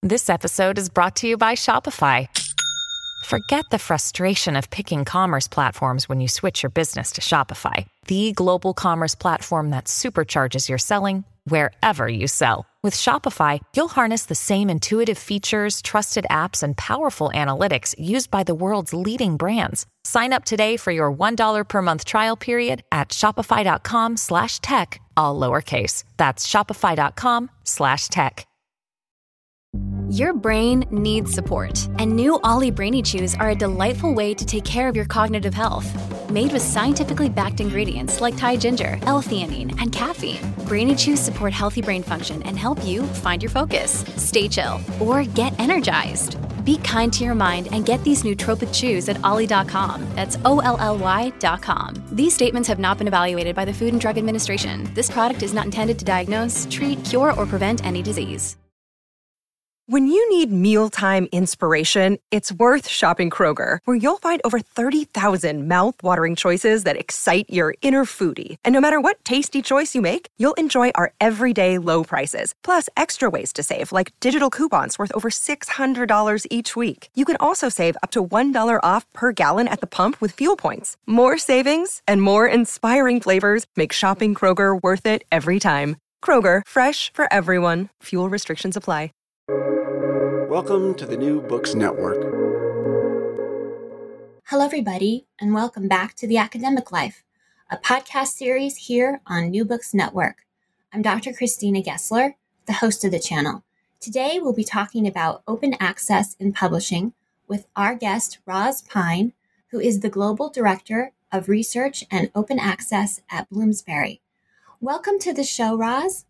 This episode is brought to you by Shopify. Forget the frustration of picking commerce platforms when you switch your business to Shopify, the global commerce platform that supercharges your selling wherever you sell. With Shopify, you'll harness the same intuitive features, trusted apps, and powerful analytics used by the world's leading brands. Sign up today for your $1 per month trial period at shopify.com/tech, all lowercase. That's shopify.com/tech. Your brain needs support, and new Ollie Brainy Chews are a delightful way to take care of your cognitive health. Made with scientifically backed ingredients like Thai ginger, L-theanine, and caffeine, Brainy Chews support healthy brain function and help you find your focus, stay chill, or get energized. Be kind to your mind and get these nootropic chews at ollie.com. That's OLLY.com. These statements have not been evaluated by the Food and Drug Administration. This product is not intended to diagnose, treat, cure, or prevent any disease. When you need mealtime inspiration, it's worth shopping Kroger, where you'll find over 30,000 mouth-watering choices that excite your inner foodie. And no matter what tasty choice you make, you'll enjoy our everyday low prices, plus extra ways to save, like digital coupons worth over $600 each week. You can also save up to $1 off per gallon at the pump with fuel points. More savings and more inspiring flavors make shopping Kroger worth it every time. Kroger, fresh for everyone. Fuel restrictions apply. Welcome to the New Books Network. Hello, everybody, and welcome back to The Academic Life, a podcast series here on New Books Network. I'm Dr. Christina Gessler, the host of the channel. Today, we'll be talking about open access in publishing with our guest, Roz Pine, who is the Global Director of Research and Open Access at Bloomsbury. Welcome to the show, Roz.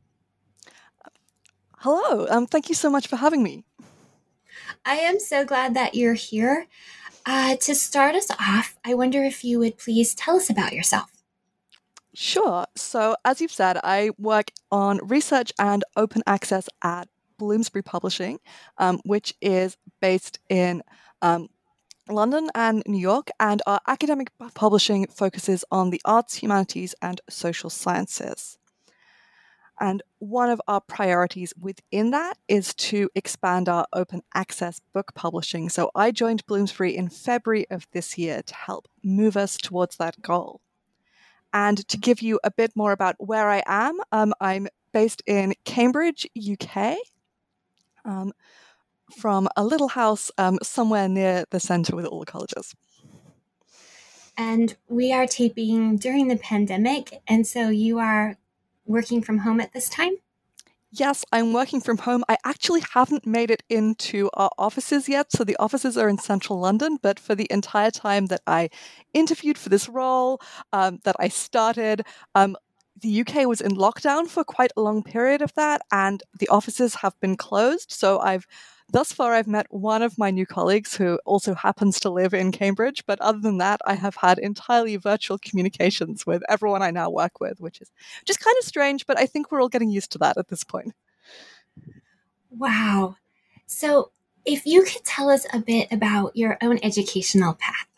Hello. Thank you so much for having me. I am so glad that you're here. To start us off, I wonder if you would please tell us about yourself. Sure. So, as you've said, I work on research and open access at Bloomsbury Publishing, which is based in London and New York, and our academic publishing focuses on the arts, humanities, and social sciences. And one of our priorities within that is to expand our open access book publishing. So I joined Bloomsbury in February of this year to help move us towards that goal. And to give you a bit more about where I am, I'm based in Cambridge, UK, from a little house somewhere near the centre with all the colleges. And we are taping during the pandemic, and so you are working from home at this time? Yes, I'm working from home. I actually haven't made it into our offices yet. So the offices are in central London, but for the entire time that I interviewed for this role, that I started, the UK was in lockdown for quite a long period of that, and the offices have been closed. So thus far, I've met one of my new colleagues who also happens to live in Cambridge. But other than that, I have had entirely virtual communications with everyone I now work with, which is just kind of strange, but I think we're all getting used to that at this point. Wow. So if you could tell us a bit about your own educational path.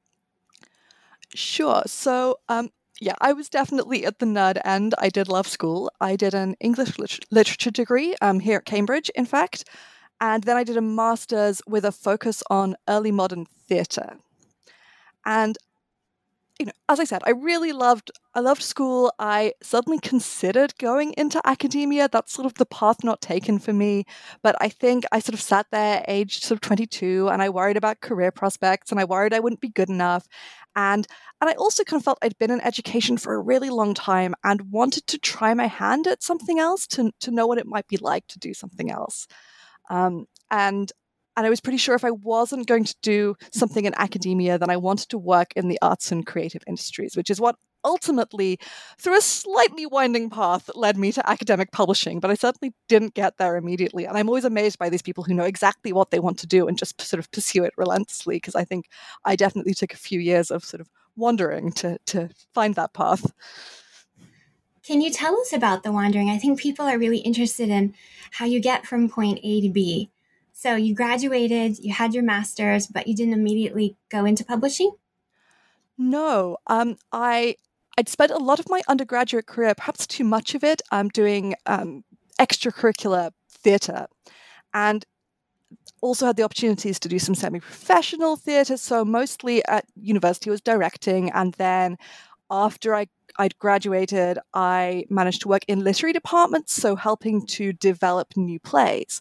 Sure. So, yeah, I was definitely at the nerd end. I did love school. I did an English literature degree here at Cambridge, in fact. And then I did a master's with a focus on early modern theatre. And, as I said, I loved school. I suddenly considered going into academia. That's sort of the path not taken for me. But I think I sort of sat there aged sort of 22, and I worried about career prospects, and I worried I wouldn't be good enough. And I also kind of felt I'd been in education for a really long time and wanted to try my hand at something else to know what it might be like to do something else. And I was pretty sure if I wasn't going to do something in academia, then I wanted to work in the arts and creative industries, which is what ultimately, through a slightly winding path, led me to academic publishing. But I certainly didn't get there immediately. And I'm always amazed by these people who know exactly what they want to do and just sort of pursue it relentlessly, because I think I definitely took a few years of sort of wandering to find that path. Can you tell us about the wandering? I think people are really interested in how you get from point A to B. So you graduated, you had your master's, but you didn't immediately go into publishing? No. I'd spent a lot of my undergraduate career, perhaps too much of it, doing extracurricular theatre. and also had the opportunities to do some semi-professional theatre. So mostly at university I was directing, and then after I'd graduated, I managed to work in literary departments, so helping to develop new plays.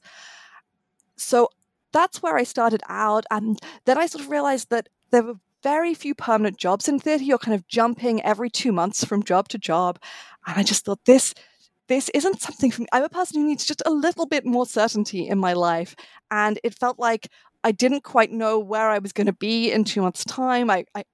So that's where I started out, and then I sort of realized that there were very few permanent jobs in theatre. You're kind of jumping every 2 months from job to job, and I just thought this isn't something for me. I'm a person who needs just a little bit more certainty in my life, and it felt like I didn't quite know where I was going to be in 2 months' time.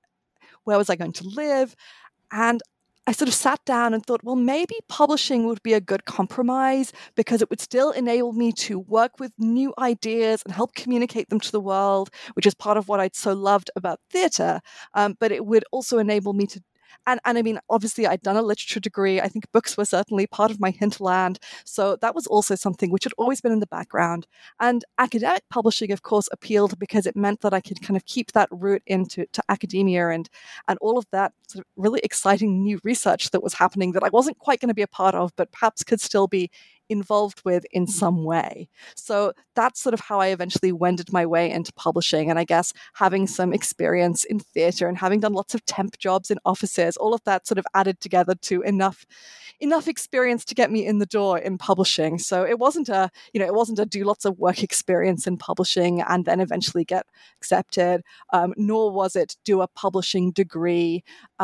Where was I going to live? And I sort of sat down and thought, well, maybe publishing would be a good compromise because it would still enable me to work with new ideas and help communicate them to the world, which is part of what I'd so loved about theatre. But it would also enable me to and I mean, obviously, I'd done a literature degree. I think books were certainly part of my hinterland. So that was also something which had always been in the background. And academic publishing, of course, appealed because it meant that I could kind of keep that route into academia and all of that sort of really exciting new research that was happening that I wasn't quite going to be a part of, but perhaps could still be involved with in some way. So that's sort of how I eventually wended my way into publishing. And I guess having some experience in theatre and having done lots of temp jobs in offices, all of that sort of added together to enough experience to get me in the door in publishing. So it wasn't a do lots of work experience in publishing and then eventually get accepted, nor was it do a publishing degree.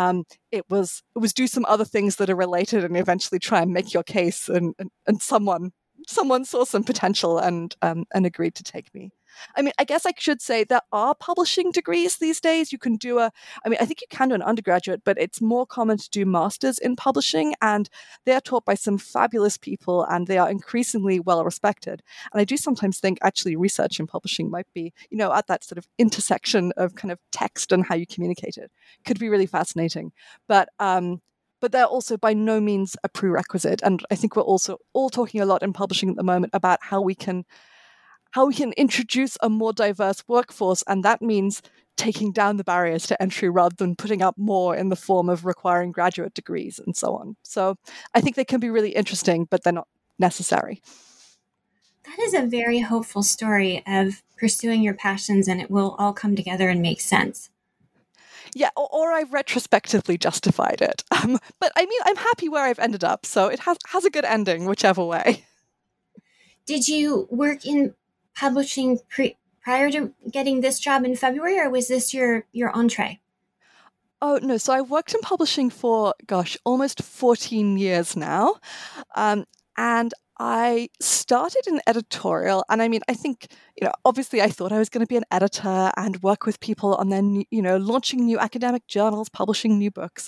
It was do some other things that are related and eventually try and make your case, and someone saw some potential and agreed to take me. I mean, I guess I should say there are publishing degrees these days. You can do I think you can do an undergraduate, but it's more common to do masters in publishing, and they are taught by some fabulous people, and they are increasingly well respected. And I do sometimes think actually research in publishing might be, at that sort of intersection of kind of text and how you communicate it. Could be really fascinating. But they're also by no means a prerequisite. And I think we're also all talking a lot in publishing at the moment about how we can introduce a more diverse workforce, and that means taking down the barriers to entry rather than putting up more in the form of requiring graduate degrees and so on. So I think they can be really interesting, but they're not necessary. That is a very hopeful story of pursuing your passions, and it will all come together and make sense. Yeah, or I've retrospectively justified it. But I mean, I'm happy where I've ended up, so it has a good ending, whichever way. Did you work in publishing prior to getting this job in February, or was this your entree? Oh, no. So I've worked in publishing for, almost 14 years now. And I started in editorial. And I mean, I think, obviously I thought I was going to be an editor and work with people on then, launching new academic journals, publishing new books.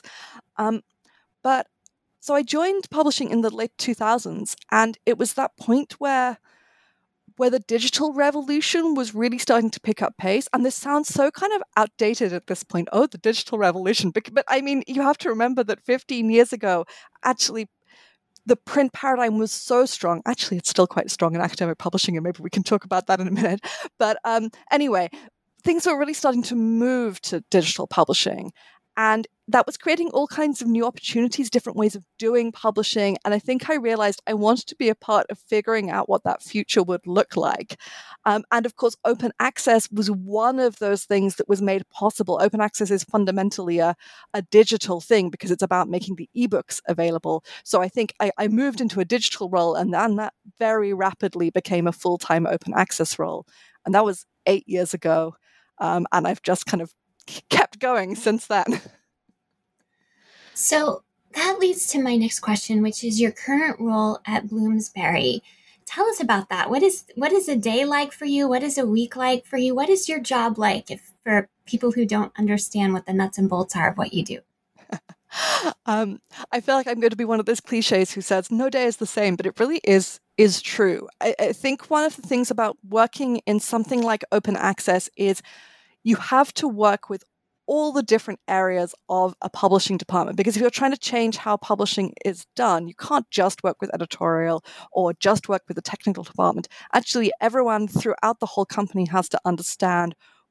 But so I joined publishing in the late 2000s. And it was that point where the digital revolution was really starting to pick up pace. And this sounds so kind of outdated at this point. Oh, the digital revolution. But I mean, you have to remember that 15 years ago, actually, the print paradigm was so strong. Actually, it's still quite strong in academic publishing, and maybe we can talk about that in a minute. But anyway, things were really starting to move to digital publishing. And that was creating all kinds of new opportunities, different ways of doing publishing. And I think I realized I wanted to be a part of figuring out what that future would look like. And of course, open access was one of those things that was made possible. Open access is fundamentally a digital thing because it's about making the ebooks available. So I think I moved into a digital role, and then that very rapidly became a full-time open access role. And that was 8 years ago. And I've just kind of kept going since then. So that leads to my next question, which is your current role at Bloomsbury. Tell us about that. What is a day like for you? What is a week like for you? What is your job like for people who don't understand what the nuts and bolts are of what you do? I feel like I'm going to be one of those cliches who says no day is the same, but it really is true. I think one of the things about working in something like open access is you have to work with all the different areas of a publishing department, because if you're trying to change how publishing is done, you can't just work with editorial or just work with the technical department. Actually, everyone throughout the whole company has to understand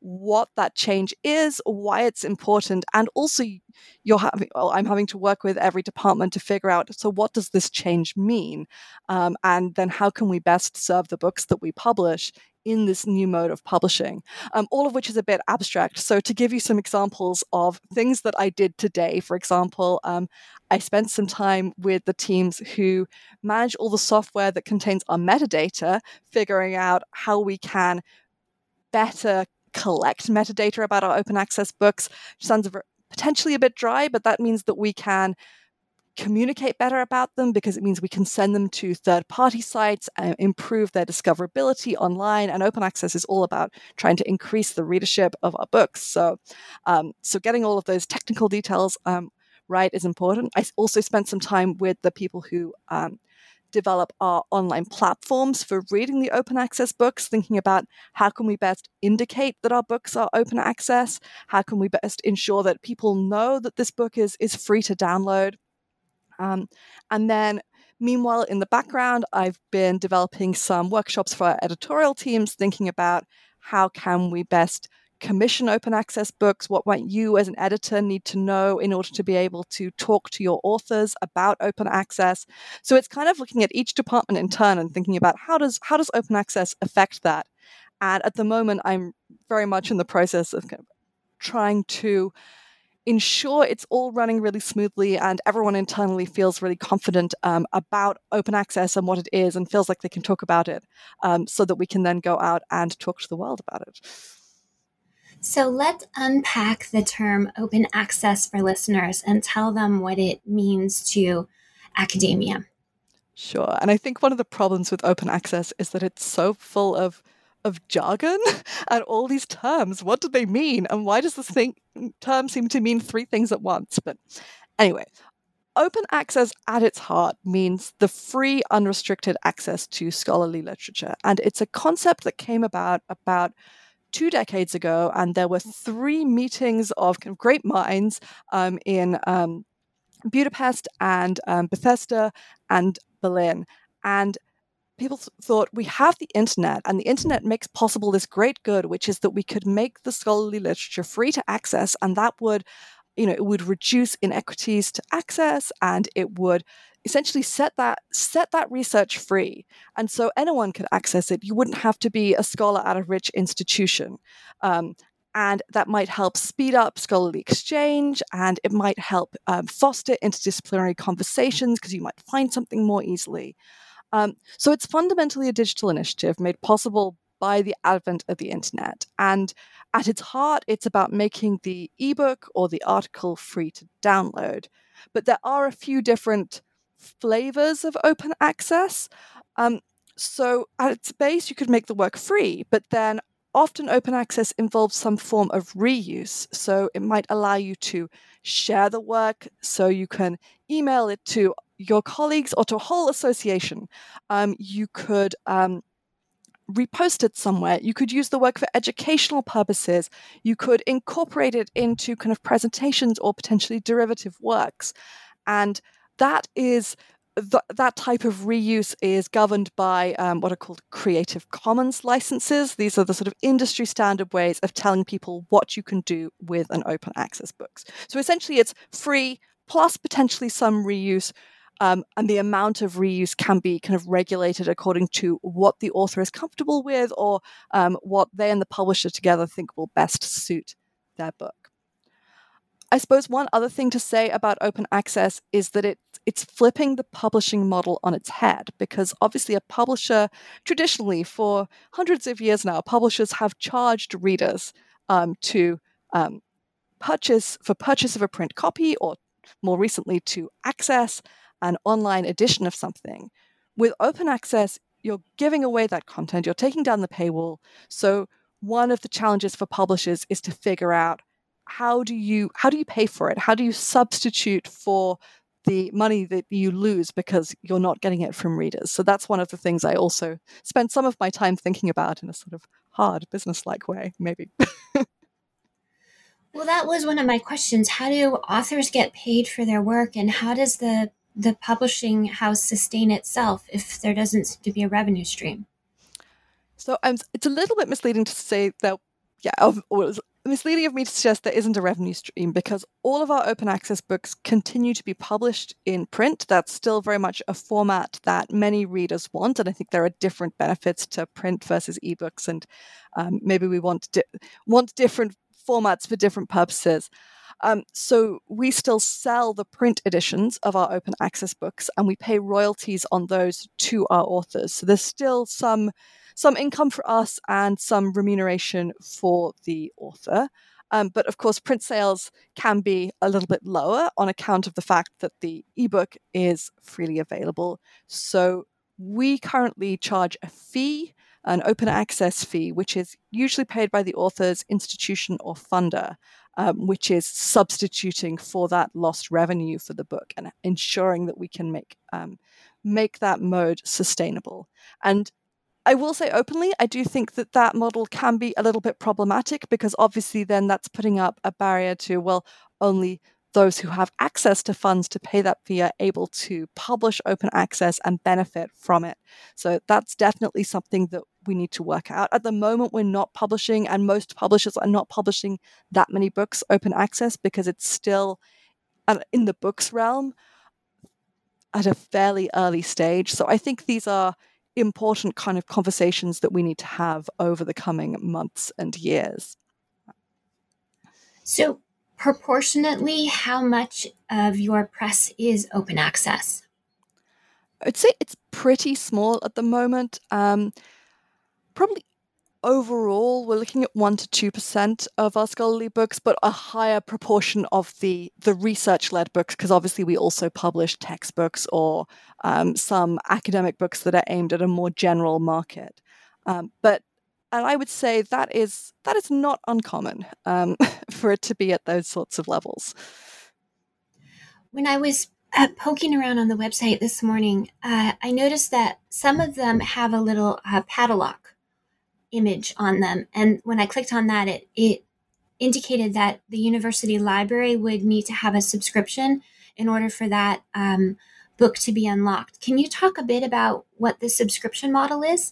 what that change is, why it's important, and also I'm having to work with every department to figure out, so what does this change mean? And then how can we best serve the books that we publish in this new mode of publishing, all of which is a bit abstract. So to give you some examples of things that I did today, for example, I spent some time with the teams who manage all the software that contains our metadata, figuring out how we can better collect metadata about our open access books. Sounds potentially a bit dry, but that means that we can communicate better about them, because it means we can send them to third-party sites and improve their discoverability online. And open access is all about trying to increase the readership of our books. So getting all of those technical details right is important. I also spent some time with the people who develop our online platforms for reading the open access books, thinking about how can we best indicate that our books are open access? How can we best ensure that people know that this book is free to download? And then, meanwhile, in the background, I've been developing some workshops for our editorial teams, thinking about how can we best commission open access books? What might you as an editor need to know in order to be able to talk to your authors about open access? So it's kind of looking at each department in turn and thinking about how does open access affect that? And at the moment, I'm very much in the process of kind of trying to ensure it's all running really smoothly and everyone internally feels really confident about open access and what it is and feels like they can talk about it, so that we can then go out and talk to the world about it. So let's unpack the term open access for listeners and tell them what it means to academia. Sure. And I think one of the problems with open access is that it's so full of jargon and all these terms. What do they mean? And why does this term seem to mean three things at once? But anyway, open access at its heart means the free, unrestricted access to scholarly literature. And it's a concept that came about 2 decades ago. And there were 3 meetings of kind of great minds in Budapest and Bethesda and Berlin. And people thought, we have the internet, and the internet makes possible this great good, which is that we could make the scholarly literature free to access, and that would, it would reduce inequities to access, and it would essentially set that research free. And so anyone could access it. You wouldn't have to be a scholar at a rich institution. And that might help speed up scholarly exchange, and it might help foster interdisciplinary conversations because you might find something more easily. So it's fundamentally a digital initiative made possible by the advent of the internet. And at its heart, it's about making the ebook or the article free to download. But there are a few different flavors of open access. So at its base, you could make the work free, but then often open access involves some form of reuse. So it might allow you to share the work, so you can email it to your colleagues or to a whole association. You could repost it somewhere. You could use the work for educational purposes. You could incorporate it into kind of presentations or potentially derivative works. And that is that type of reuse is governed by what are called Creative Commons licenses. These are the sort of industry standard ways of telling people what you can do with an open access book. So essentially it's free plus potentially some reuse, and the amount of reuse can be kind of regulated according to what the author is comfortable with or what they and the publisher together think will best suit their book. I suppose one other thing to say about open access is that it's flipping the publishing model on its head, because obviously a publisher, traditionally for hundreds of years now, publishers have charged readers to purchase of a print copy, or more recently to access an online edition of something. With open access, you're giving away that content, you're taking down the paywall. So one of the challenges for publishers is to figure out how do you pay for it? How do you substitute for the money that you lose because you're not getting it from readers? So that's one of the things I also spend some of my time thinking about in a sort of hard business-like way, maybe. Well, that was one of my questions. How do authors get paid for their work, and how does the publishing house sustain itself if there doesn't seem to be a revenue stream? So it's a little bit misleading to say that it was misleading of me to suggest there isn't a revenue stream, because all of our open access books continue to be published in print. That's still very much a format that many readers want, and I think there are different benefits to print versus ebooks, and maybe we want different formats for different purposes. So we still sell the print editions of our open access books, and we pay royalties on those to our authors. So there's still some income for us and some remuneration for the author. But of course, print sales can be a little bit lower on account of the fact that the ebook is freely available. So we currently charge a fee, an open access fee, which is usually paid by the author's institution or funder, which is substituting for that lost revenue for the book and ensuring that we can make that mode sustainable. And I will say openly, I do think that model can be a little bit problematic, because obviously then that's putting up a barrier to, well, only those who have access to funds to pay that fee are able to publish open access and benefit from it. So that's definitely something that we need to work out. At the moment, we're not publishing, and most publishers are not publishing that many books open access, because it's still in the books realm at a fairly early stage. So I think these are important kind of conversations that we need to have over the coming months and years. So proportionately, how much of your press is open access? I'd say it's pretty small at the moment. Probably overall, we're looking at 1 to 2% of our scholarly books, but a higher proportion of the research-led books, because obviously we also publish textbooks or some academic books that are aimed at a more general market. And I would say that is not uncommon for it to be at those sorts of levels. When I was poking around on the website this morning, I noticed that some of them have a little padlock image on them. And when I clicked on that, it indicated that the university library would need to have a subscription in order for that book to be unlocked. Can you talk a bit about what the subscription model is?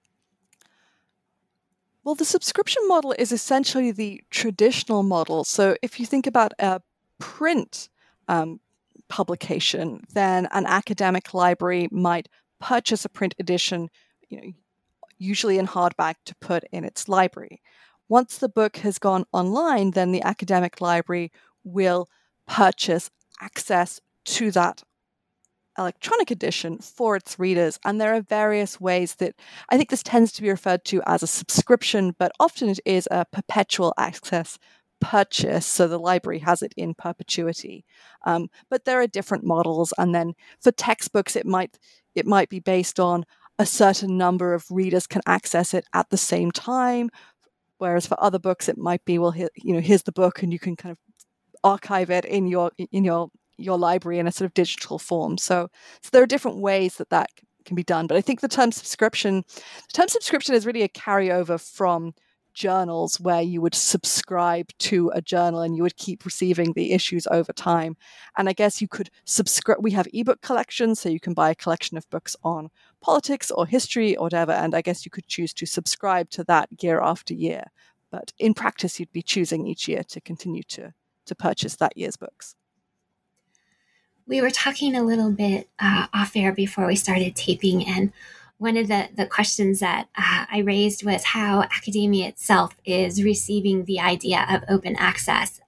Well, the subscription model is essentially the traditional model. So if you think about a print publication, then an academic library might purchase a print edition, usually in hardback, to put in its library. Once the book has gone online, then the academic library will purchase access to that electronic edition for its readers. And there are various ways that I think this tends to be referred to as a subscription, but often it is a perpetual access purchase, so the library has it in perpetuity. But there are different models, and then for textbooks, it might be based on a certain number of readers can access it at the same time, whereas for other books, it might be, well, here's the book, and you can kind of archive it in your library in a sort of digital form. So there are different ways that can be done. But I think the term subscription is really a carryover from journals, where you would subscribe to a journal and you would keep receiving the issues over time. And I guess you could subscribe. We have ebook collections, so you can buy a collection of books on politics or history or whatever, and I guess you could choose to subscribe to that year after year. But in practice, you'd be choosing each year to continue to purchase that year's books. We were talking a little bit off air before we started taping, and one of the questions that I raised was how academia itself is receiving the idea of open access.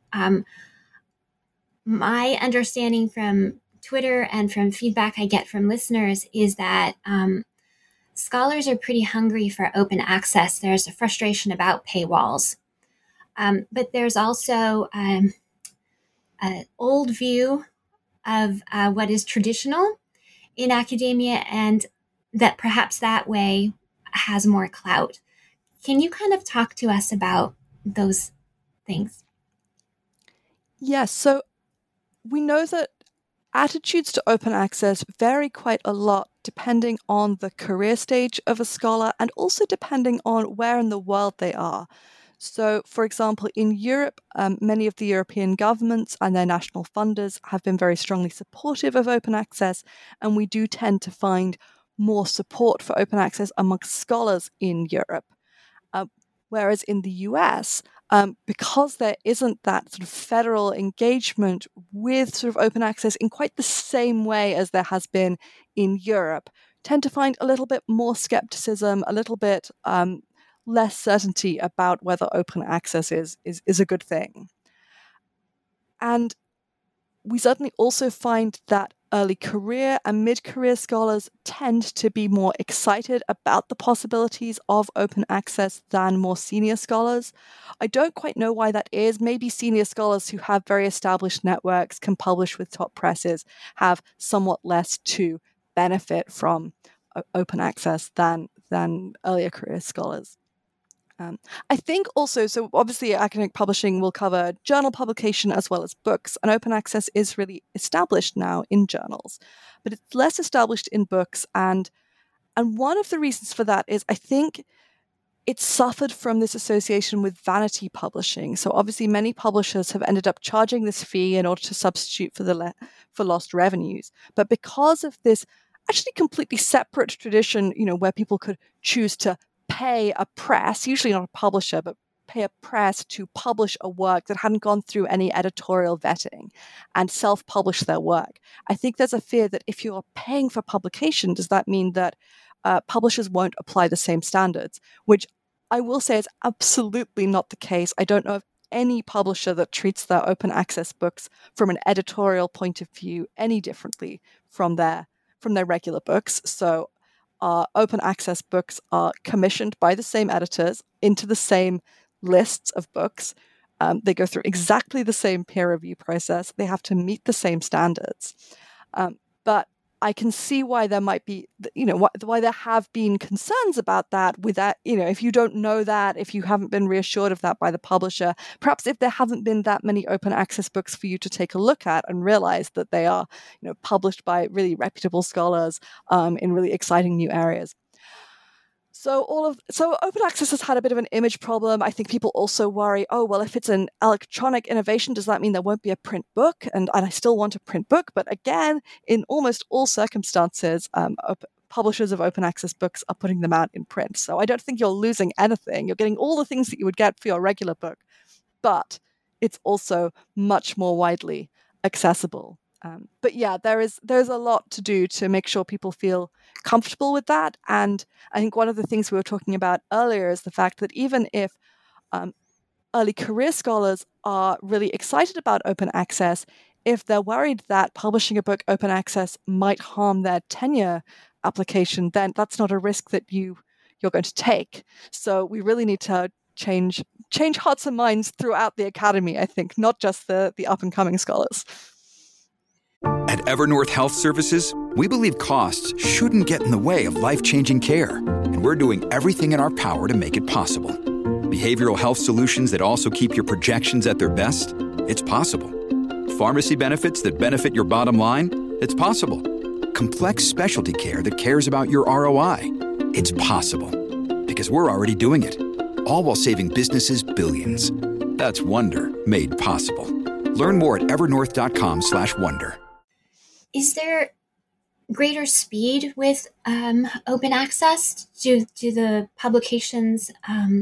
My understanding from Twitter and from feedback I get from listeners is that scholars are pretty hungry for open access. There's a frustration about paywalls. But there's also an old view of what is traditional in academia, and that perhaps that way has more clout. Can you kind of talk to us about those things? Yes, so we know that attitudes to open access vary quite a lot depending on the career stage of a scholar and also depending on where in the world they are. So, for example, in Europe, many of the European governments and their national funders have been very strongly supportive of open access, and we do tend to find more support for open access amongst scholars in Europe. Whereas in the US, because there isn't that sort of federal engagement with sort of open access in quite the same way as there has been in Europe, tend to find a little bit more skepticism, a little bit less certainty about whether open access is a good thing. And we certainly also find that early career and mid-career scholars tend to be more excited about the possibilities of open access than more senior scholars. I don't quite know why that is. Maybe senior scholars who have very established networks, can publish with top presses, have somewhat less to benefit from open access than earlier career scholars. I think also, so obviously academic publishing will cover journal publication as well as books, and open access is really established now in journals, but it's less established in books. And one of the reasons for that is I think it suffered from this association with vanity publishing. So obviously many publishers have ended up charging this fee in order to substitute for lost revenues. But because of this actually completely separate tradition, where people could choose to pay a press, usually not a publisher, but pay a press to publish a work that hadn't gone through any editorial vetting and self-publish their work. I think there's a fear that if you're paying for publication, does that mean that publishers won't apply the same standards? Which I will say is absolutely not the case. I don't know of any publisher that treats their open access books from an editorial point of view any differently from their regular books. So open access books are commissioned by the same editors into the same lists of books. They go through exactly the same peer review process. They have to meet the same standards. But I can see why there might be, why there have been concerns about that with that, if you don't know that, if you haven't been reassured of that by the publisher, perhaps if there haven't been that many open access books for you to take a look at and realize that they are, published by really reputable scholars in really exciting new areas. So open access has had a bit of an image problem. I think people also worry, if it's an electronic innovation, does that mean there won't be a print book? And I still want a print book. But again, in almost all circumstances, publishers of open access books are putting them out in print. So I don't think you're losing anything. You're getting all the things that you would get for your regular book, but it's also much more widely accessible. But yeah, there's a lot to do to make sure people feel comfortable with that. And I think one of the things we were talking about earlier is the fact that even if early career scholars are really excited about open access, if they're worried that publishing a book open access might harm their tenure application, then that's not a risk that you're going to take. So we really need to change hearts and minds throughout the academy, I think, not just the up-and-coming scholars. At Evernorth Health Services, we believe costs shouldn't get in the way of life-changing care, and we're doing everything in our power to make it possible. Behavioral health solutions that also keep your projections at their best? It's possible. Pharmacy benefits that benefit your bottom line? It's possible. Complex specialty care that cares about your ROI? It's possible. Because we're already doing it. All while saving businesses billions. That's Wonder made possible. Learn more at evernorth.com/wonder. Is there greater speed with open access? Do the publications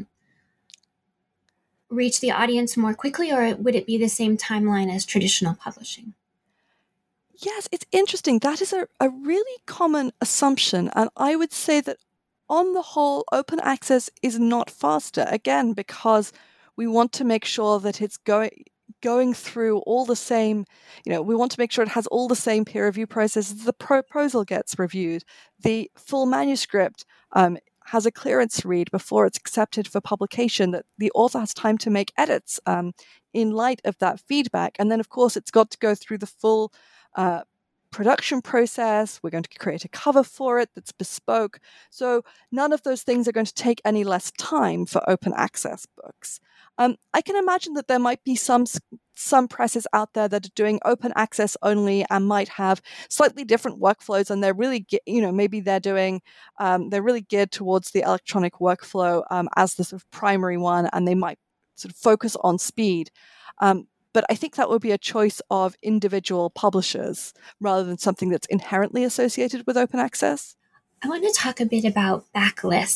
reach the audience more quickly, or would it be the same timeline as traditional publishing? Yes, it's interesting. That is a really common assumption. And I would say that on the whole, open access is not faster, again, because we want to make sure that it's going through all the same, we want to make sure it has all the same peer review processes. The proposal gets reviewed. The full manuscript has a clearance read before it's accepted for publication, that the author has time to make edits in light of that feedback. And then, of course, it's got to go through the full production process. We're going to create a cover for it that's bespoke. So none of those things are going to take any less time for open access books. I can imagine that there might be some presses out there that are doing open access only and might have slightly different workflows, and they're really, maybe they're doing, they're really geared towards the electronic workflow as the sort of primary one, and they might sort of focus on speed. But I think that would be a choice of individual publishers rather than something that's inherently associated with open access. I want to talk a bit about backlists.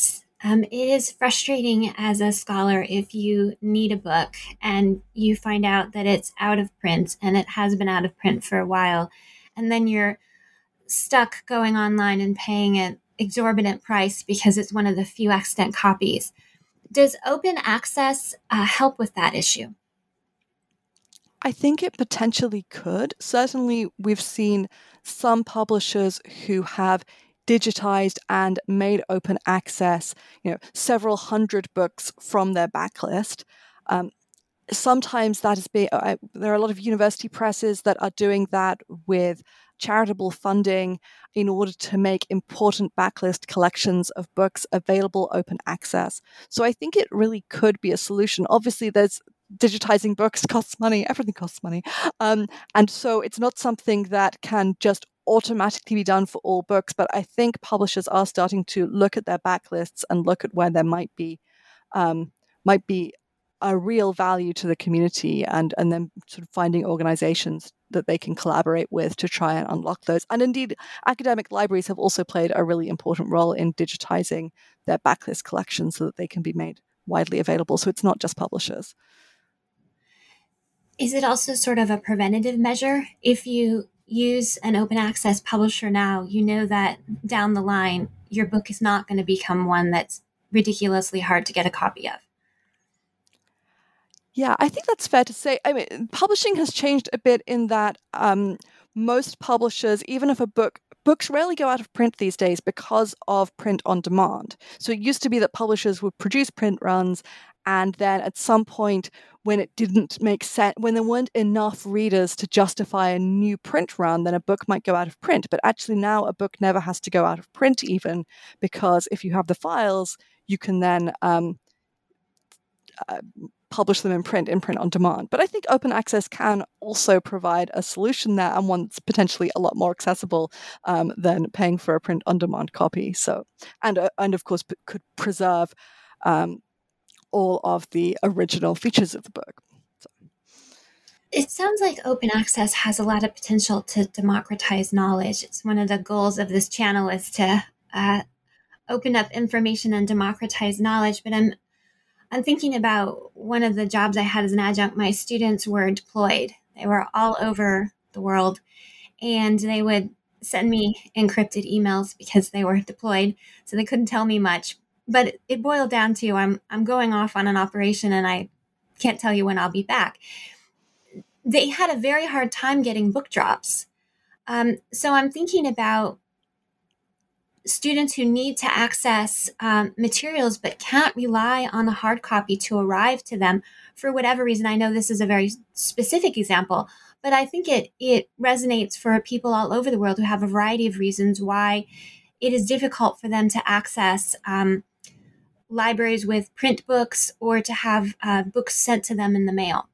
It is frustrating as a scholar if you need a book and you find out that it's out of print and it has been out of print for a while, and then you're stuck going online and paying an exorbitant price because it's one of the few extant copies. Does open access help with that issue? I think it potentially could. Certainly, we've seen some publishers who have digitized and made open access, several hundred books from their backlist. Sometimes that is there are a lot of university presses that are doing that with charitable funding in order to make important backlist collections of books available open access. So I think it really could be a solution. Obviously, there's digitizing books costs money. Everything costs money. And so it's not something that can just automatically be done for all books. But I think publishers are starting to look at their backlists and look at where there might be a real value to the community, and then sort of finding organizations that they can collaborate with to try and unlock those. And indeed, academic libraries have also played a really important role in digitizing their backlist collections so that they can be made widely available. So it's not just publishers. Is it also sort of a preventative measure? If you use an open access publisher now, you know that down the line, your book is not going to become one that's ridiculously hard to get a copy of. Yeah, I think that's fair to say. I mean, publishing has changed a bit in that most publishers, even if books rarely go out of print these days because of print on demand. So it used to be that publishers would produce print runs, and then at some point when it didn't make sense, when there weren't enough readers to justify a new print run, then a book might go out of print. But actually now a book never has to go out of print even, because if you have the files, you can then publish them in print on demand. But I think open access can also provide a solution there, and one that's potentially a lot more accessible than paying for a print on demand copy. So, and of course could preserve all of the original features of the book. So. It sounds like open access has a lot of potential to democratize knowledge. It's one of the goals of this channel is to open up information and democratize knowledge. But I'm thinking about one of the jobs I had as an adjunct. My students were deployed. They were all over the world, and they would send me encrypted emails because they were deployed, so they couldn't tell me much. But it boiled down to I'm going off on an operation and I can't tell you when I'll be back. They had a very hard time getting book drops. So I'm thinking about students who need to access materials but can't rely on the hard copy to arrive to them for whatever reason. I know this is a very specific example, but I think it resonates for people all over the world who have a variety of reasons why it is difficult for them to access libraries with print books or to have books sent to them in the mail.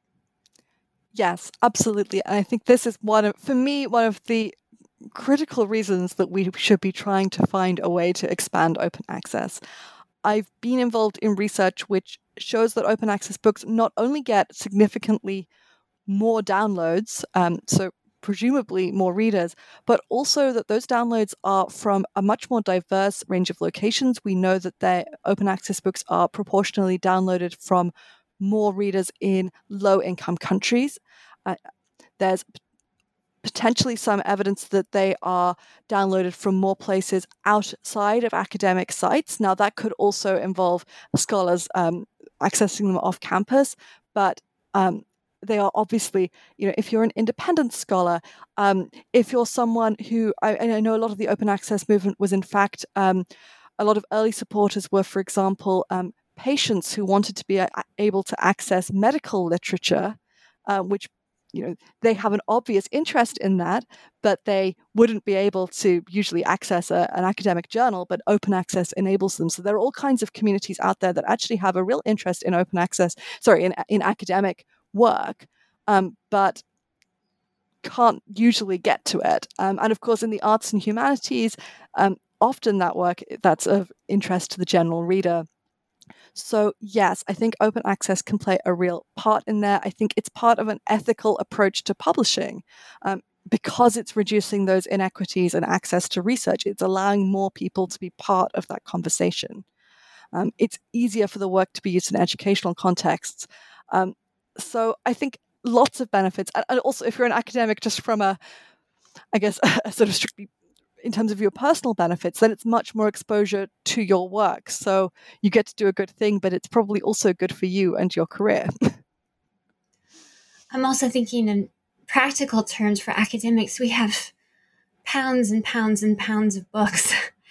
Yes, absolutely. And I think this is one of the critical reasons that we should be trying to find a way to expand open access. I've been involved in research which shows that open access books not only get significantly more downloads, so presumably more readers, but also that those downloads are from a much more diverse range of locations. We know that their open access books are proportionally downloaded from more readers in low-income countries. There's potentially some evidence that they are downloaded from more places outside of academic sites. Now, that could also involve scholars accessing them off campus, but they are obviously, if you're an independent scholar, if you're someone who, I know a lot of the open access movement was in fact, a lot of early supporters were, for example, patients who wanted to be able to access medical literature, which they have an obvious interest in that, but they wouldn't be able to usually access an academic journal, but open access enables them. So there are all kinds of communities out there that actually have a real interest in open access, in academic work, but can't usually get to it. And of course, in the arts and humanities, often that work that's of interest to the general reader. So yes, I think open access can play a real part in there. I think it's part of an ethical approach to publishing because it's reducing those inequities and access to research. It's allowing more people to be part of that conversation. It's easier for the work to be used in educational contexts. So I think lots of benefits. And also, if you're an academic, just from a sort of strictly in terms of your personal benefits, then it's much more exposure to your work. So you get to do a good thing, but it's probably also good for you and your career. I'm also thinking in practical terms for academics, we have pounds and pounds and pounds of books.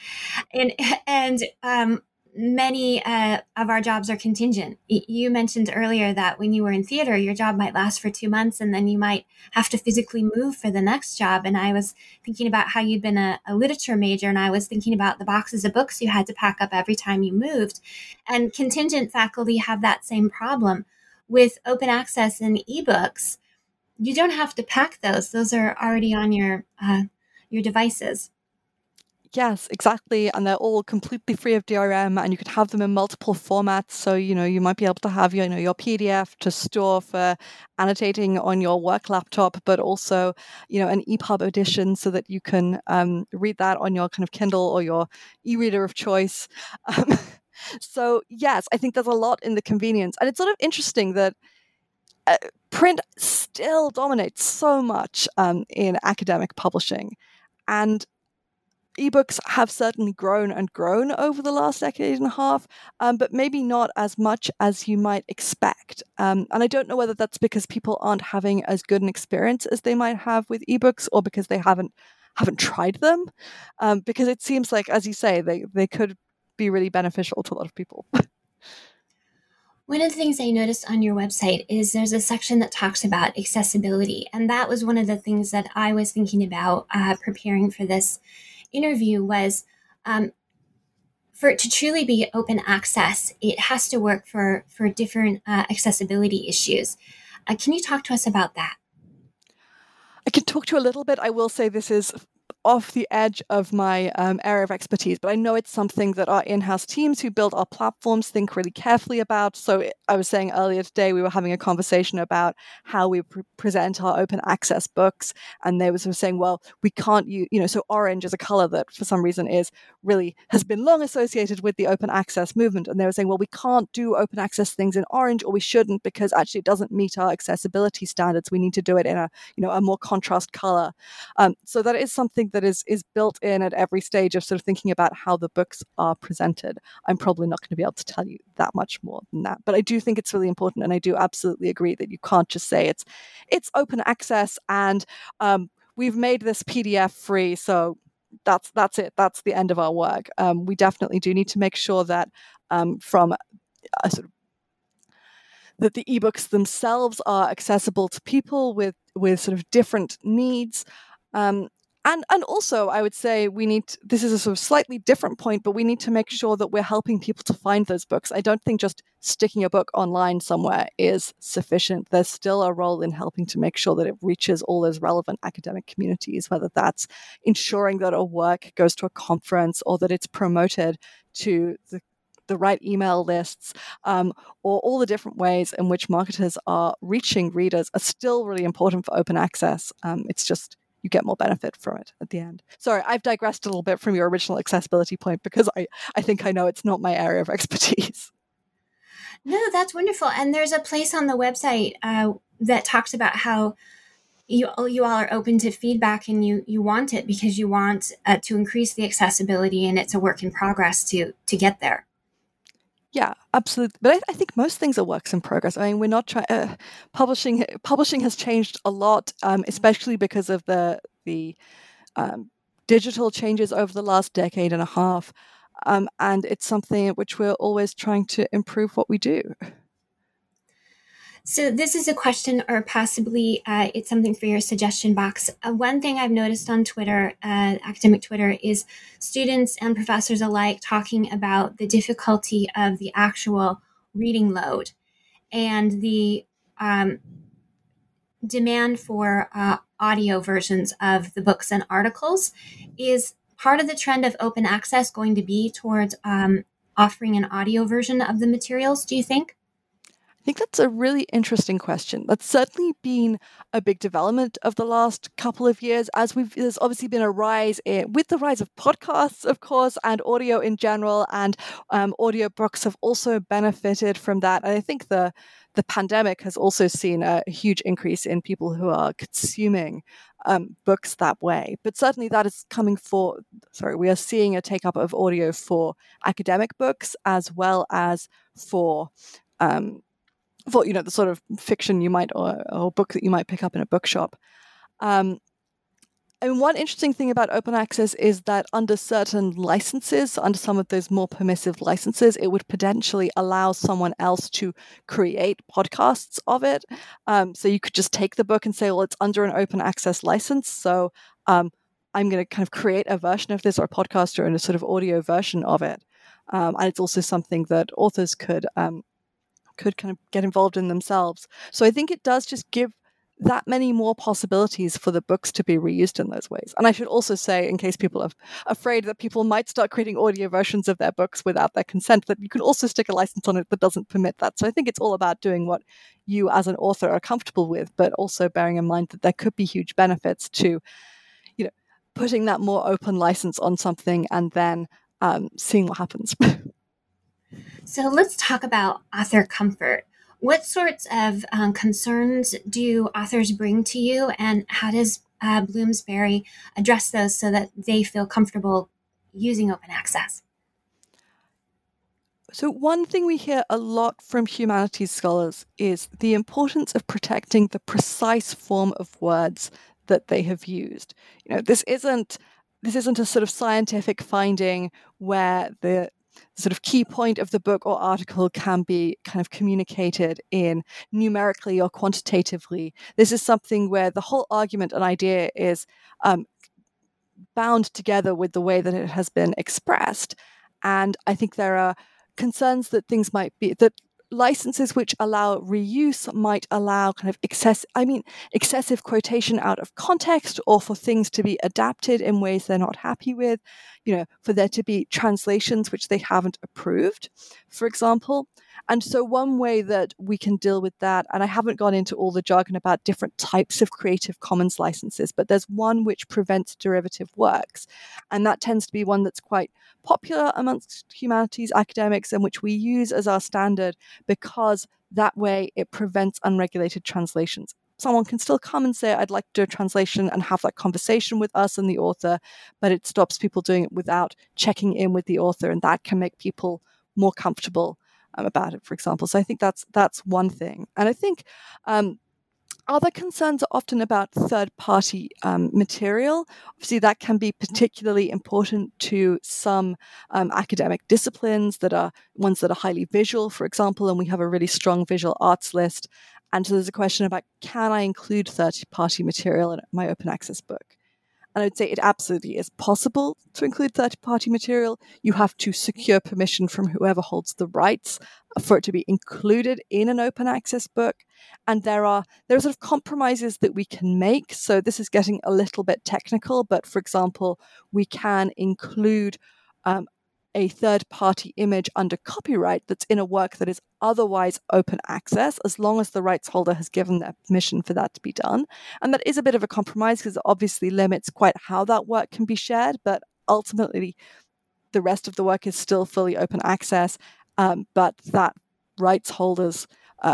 and many of our jobs are contingent. You mentioned earlier that when you were in theater, your job might last for 2 months and then you might have to physically move for the next job. And I was thinking about how you'd been a literature major, and I was thinking about the boxes of books you had to pack up every time you moved. And contingent faculty have that same problem. With open access and ebooks, you don't have to pack those. Those are already on your devices. Yes, exactly. And they're all completely free of DRM, and you could have them in multiple formats. So, you might be able to have your PDF to store for annotating on your work laptop, but also, an EPUB edition so that you can read that on your kind of Kindle or your e-reader of choice. So, yes, I think there's a lot in the convenience. And it's sort of interesting that print still dominates so much in academic publishing. And ebooks have certainly grown over the last decade and a half, but maybe not as much as you might expect. And I don't know whether that's because people aren't having as good an experience as they might have with ebooks, or because they haven't tried them. Because it seems like, as you say, they could be really beneficial to a lot of people. One of the things I noticed on your website is there's a section that talks about accessibility. And that was one of the things that I was thinking about preparing for this interview was for it to truly be open access, it has to work for different accessibility issues. Can you talk to us about that? I can talk to you a little bit. I will say this is off the edge of my area of expertise, but I know it's something that our in-house teams who build our platforms think really carefully about. So I was saying earlier today, we were having a conversation about how we present our open access books, and they were sort of saying, well, we can't use, so orange is a color that for some reason has been long associated with the open access movement. And they were saying, well, we can't do open access things in orange, or we shouldn't, because actually it doesn't meet our accessibility standards. We need to do it in a more contrast color. So that is something that is built in at every stage of sort of thinking about how the books are presented. I'm probably not going to be able to tell you that much more than that, but I do think it's really important, and I do absolutely agree that you can't just say it's open access and we've made this PDF free, so that's it. That's the end of our work. We definitely do need to make sure that from a sort of that the ebooks themselves are accessible to people with sort of different needs. And also, I would say this is a sort of slightly different point, but we need to make sure that we're helping people to find those books. I don't think just sticking a book online somewhere is sufficient. There's still a role in helping to make sure that it reaches all those relevant academic communities, whether that's ensuring that a work goes to a conference or that it's promoted to the right email lists, or all the different ways in which marketers are reaching readers are still really important for open access. It's just you get more benefit from it at the end. Sorry, I've digressed a little bit from your original accessibility point because I think I know it's not my area of expertise. No, that's wonderful. And there's a place on the website that talks about how you all are open to feedback, and you want it because you want to increase the accessibility, and it's a work in progress to get there. Yeah, absolutely. But I think most things are works in progress. I mean, we're not trying. Publishing has changed a lot, especially because of the digital changes over the last decade and a half, and it's something at which we're always trying to improve what we do. So this is a question, or possibly it's something for your suggestion box. One thing I've noticed on Twitter, academic Twitter, is students and professors alike talking about the difficulty of the actual reading load and the demand for audio versions of the books and articles. Is part of the trend of open access going to be towards offering an audio version of the materials, do you think? think that's a really interesting question. That's certainly been a big development of the last couple of years, as there's obviously been a rise with the rise of podcasts, of course, and audio in general, and audiobooks have also benefited from that. And I think the pandemic has also seen a huge increase in people who are consuming books that way. But certainly that is we are seeing a take up of audio for academic books as well as for the sort of fiction you might or book that you might pick up in a bookshop. And one interesting thing about open access is that under certain licenses, under some of those more permissive licenses, it would potentially allow someone else to create podcasts of it. So you could just take the book and say, well, it's under an open access license. So I'm going to kind of create a version of this, or a podcast, or a sort of audio version of it. And it's also something that authors could kind of get involved in themselves. So I think it does just give that many more possibilities for the books to be reused in those ways. And I should also say, in case people are afraid that people might start creating audio versions of their books without their consent, that you can also stick a license on it that doesn't permit that. So I think it's all about doing what you as an author are comfortable with, but also bearing in mind that there could be huge benefits to, putting that more open license on something and then seeing what happens. So let's talk about author comfort. What sorts of concerns do authors bring to you, and how does Bloomsbury address those so that they feel comfortable using open access? So one thing we hear a lot from humanities scholars is the importance of protecting the precise form of words that they have used. This isn't a sort of scientific finding where the sort of key point of the book or article can be kind of communicated in numerically or quantitatively. This is something where the whole argument and idea is bound together with the way that it has been expressed. And I think there are concerns that that licenses which allow reuse might allow kind of excessive quotation out of context, or for things to be adapted in ways they're not happy with, for there to be translations which they haven't approved, for example. And so one way that we can deal with that, and I haven't gone into all the jargon about different types of Creative Commons licenses, but there's one which prevents derivative works. And that tends to be one that's quite popular amongst humanities academics and which we use as our standard, because that way it prevents unregulated translations. Someone can still come and say, I'd like to do a translation, and have that conversation with us and the author, but it stops people doing it without checking in with the author, and that can make people more comfortable about it, for example. So I think that's one thing. And I think other concerns are often about third-party material. Obviously, that can be particularly important to some academic disciplines that are ones that are highly visual, for example, and we have a really strong visual arts list. And so there's a question about, can I include third-party material in my open access book? And I would say it absolutely is possible to include third-party material. You have to secure permission from whoever holds the rights for it to be included in an open access book. And there are sort of compromises that we can make. So this is getting a little bit technical, but for example, we can include a third-party image under copyright that's in a work that is otherwise open access, as long as the rights holder has given their permission for that to be done. And that is a bit of a compromise, because it obviously limits quite how that work can be shared, but ultimately the rest of the work is still fully open access, but that rights holders,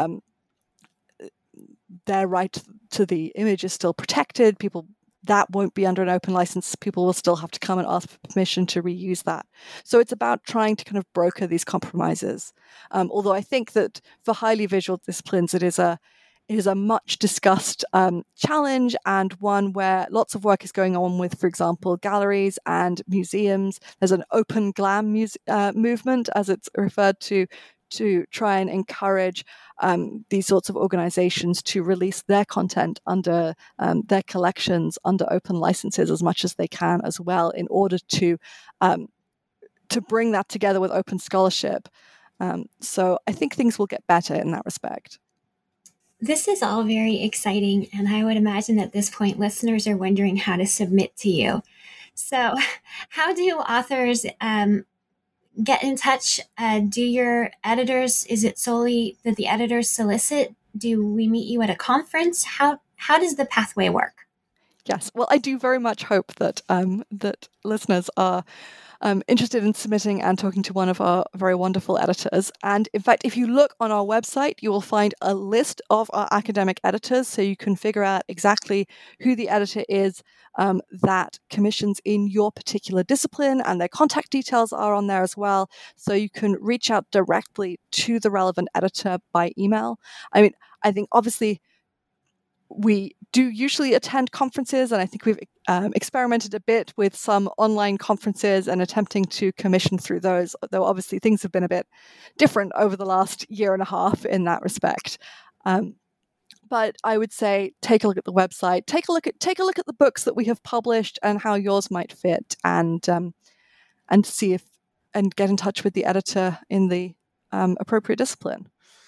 their right to the image is still protected. That won't be under an open license. People will still have to come and ask for permission to reuse that. So it's about trying to kind of broker these compromises. Although I think that for highly visual disciplines, it is a much discussed challenge, and one where lots of work is going on with, for example, galleries and museums. There's an open glam movement, as it's referred to try and encourage these sorts of organizations to release their content under their collections under open licenses as much as they can as well, in order to bring that together with open scholarship. So I think things will get better in that respect. This is all very exciting, and I would imagine at this point listeners are wondering how to submit to you. So how do authors get in touch? Do your editors, is it solely that the editors solicit? Do we meet you at a conference? How does the pathway work? Yes, well, I do very much hope that that listeners are interested in submitting and talking to one of our very wonderful editors. And in fact, if you look on our website, you will find a list of our academic editors, so you can figure out exactly who the editor is that commissions in your particular discipline, and their contact details are on there as well. So you can reach out directly to the relevant editor by email. I mean, I think obviously we do usually attend conferences, and I think we've experimented a bit with some online conferences and attempting to commission through those, though obviously things have been a bit different over the last year and a half in that respect. But I would say take a look at the website, take a look at the books that we have published and how yours might fit, and see if and get in touch with the editor in the appropriate discipline.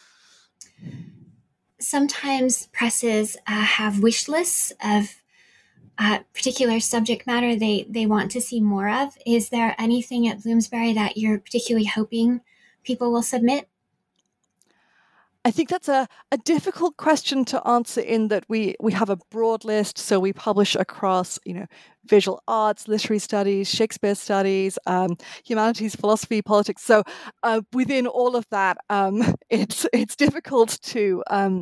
Sometimes presses have wish lists of particular subject matter they want to see more of. Is there anything at Bloomsbury that you're particularly hoping people will submit? I think that's a difficult question to answer, in that we have a broad list. So we publish across, visual arts, literary studies, Shakespeare studies, humanities, philosophy, politics. So within all of that, it's difficult to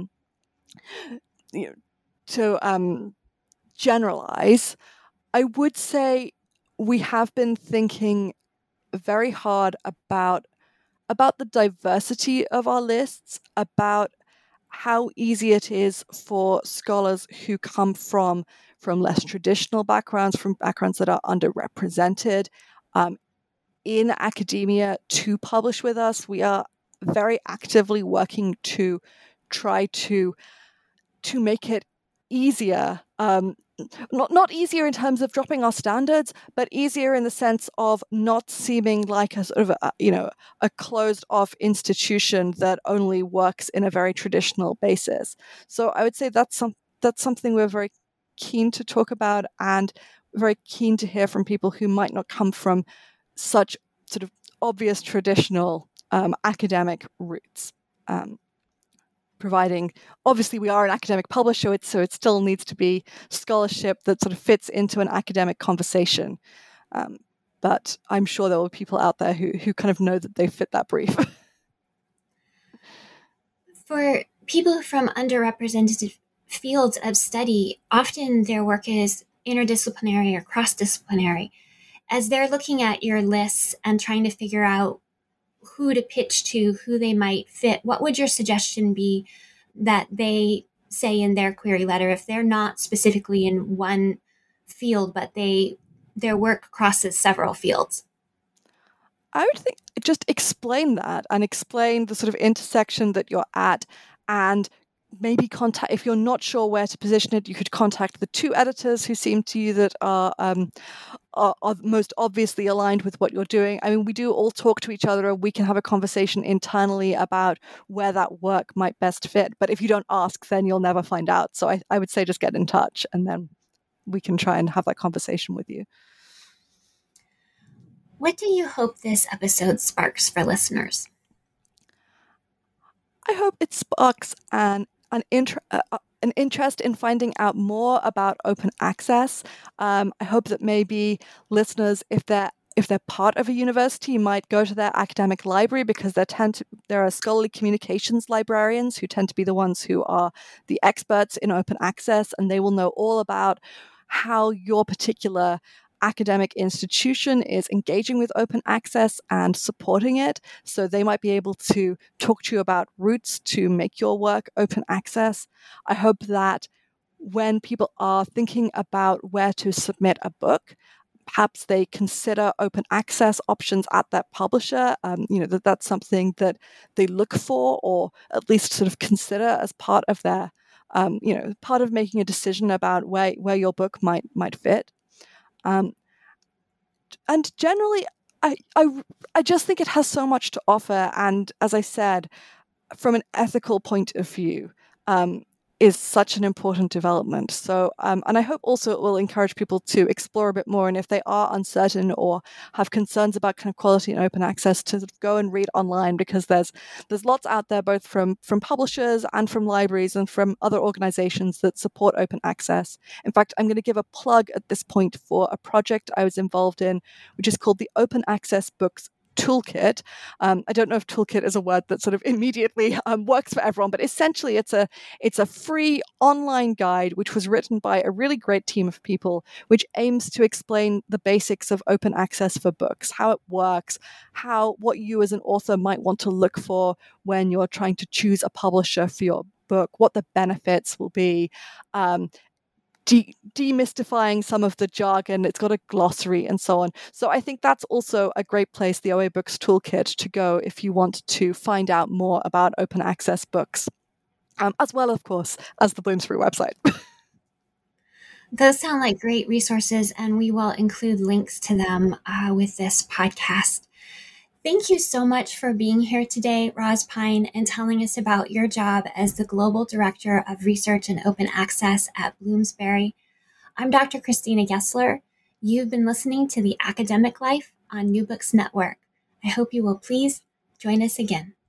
generalize. I would say we have been thinking very hard about the diversity of our lists, about how easy it is for scholars who come from less traditional backgrounds, from backgrounds that are underrepresented in academia, to publish with us. We are very actively working to try to make it easier, not easier in terms of dropping our standards, but easier in the sense of not seeming like a sort of a closed off institution that only works in a very traditional basis. So I would say that's something we're very keen to talk about, and very keen to hear from people who might not come from such sort of obvious traditional academic roots. Providing, obviously, we are an academic publisher, so it still needs to be scholarship that sort of fits into an academic conversation. But I'm sure there will be people out there who kind of know that they fit that brief. For people from underrepresented fields of study, often their work is interdisciplinary or cross-disciplinary. As they're looking at your lists and trying to figure out who to pitch to, who they might fit, what would your suggestion be that they say in their query letter if they're not specifically in one field, but their work crosses several fields? I would think just explain that, and explain the sort of intersection that you're at, and maybe contact, if you're not sure where to position it, you could contact the two editors who seem to you that are most obviously aligned with what you're doing. I mean, we do all talk to each other, and we can have a conversation internally about where that work might best fit. But if you don't ask, then you'll never find out. So I would say just get in touch, and then we can try and have that conversation with you. What do you hope this episode sparks for listeners? I hope it sparks an interest in finding out more about open access. I hope that maybe listeners, if they're part of a university, might go to their academic library, because there are scholarly communications librarians who tend to be the ones who are the experts in open access, and they will know all about how your particular academic institution is engaging with open access and supporting it. So they might be able to talk to you about routes to make your work open access. I hope that when people are thinking about where to submit a book, perhaps they consider open access options at that publisher, that's something that they look for, or at least sort of consider as part of their, part of making a decision about where your book might fit. And generally, I just think it has so much to offer. And as I said, from an ethical point of view, is such an important development. So, and I hope also it will encourage people to explore a bit more. And if they are uncertain or have concerns about kind of quality and open access, to go and read online, because there's lots out there, both from publishers and from libraries and from other organizations that support open access. In fact, I'm going to give a plug at this point for a project I was involved in, which is called the Open Access Books Toolkit. I don't know if toolkit is a word that sort of immediately works for everyone, but essentially it's a free online guide which was written by a really great team of people, which aims to explain the basics of open access for books, how it works, what you as an author might want to look for when you're trying to choose a publisher for your book, what the benefits will be. Demystifying some of the jargon. It's got a glossary and so on. So I think that's also a great place, the OA Books Toolkit, to go if you want to find out more about open access books, as well, of course, as the Bloomsbury website. Those sound like great resources, and we will include links to them with this podcast. Thank you so much for being here today, Roz Pine, and telling us about your job as the Global Director of Research and Open Access at Bloomsbury. I'm Dr. Christina Gessler. You've been listening to The Academic Life on New Books Network. I hope you will please join us again.